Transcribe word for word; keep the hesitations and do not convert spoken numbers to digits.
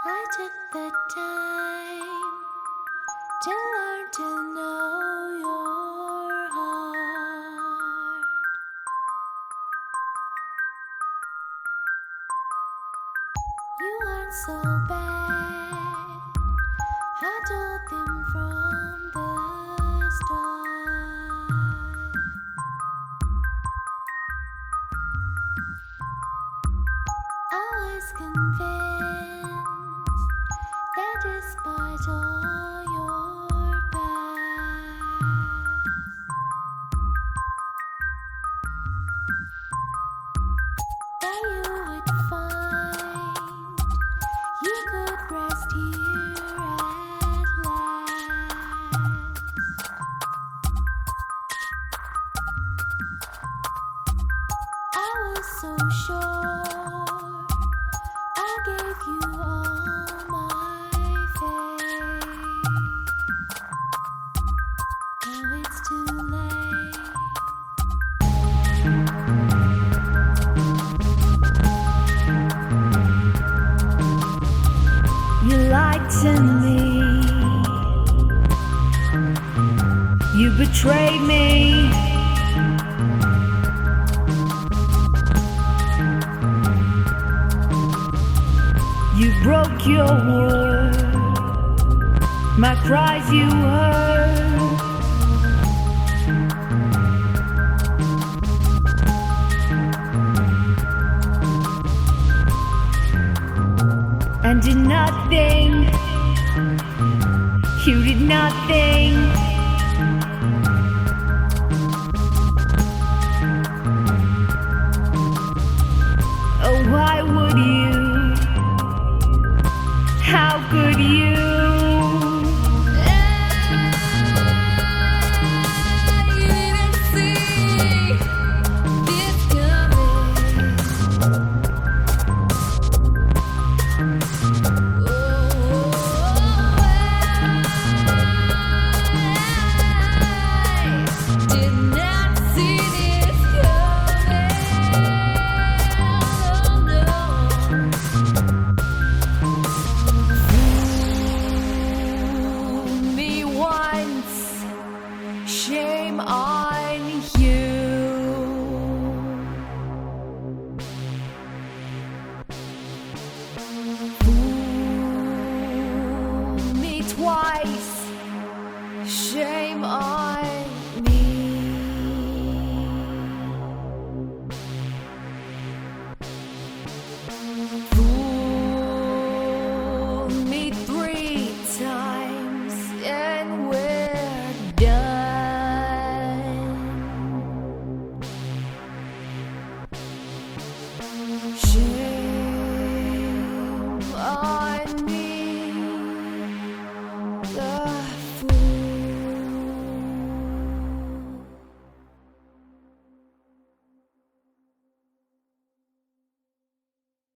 I took the time to learn to know your heart. You aren't so bad, I told them from the start. I was convinced that despite all your past, that you would find you could rest here at last. I was so sure I gave you all my faith. Now it's too late. You lied to me. You betrayed me. You broke your word. My cries you heard. And did nothing. You did nothing. Oh, why would you? How could you?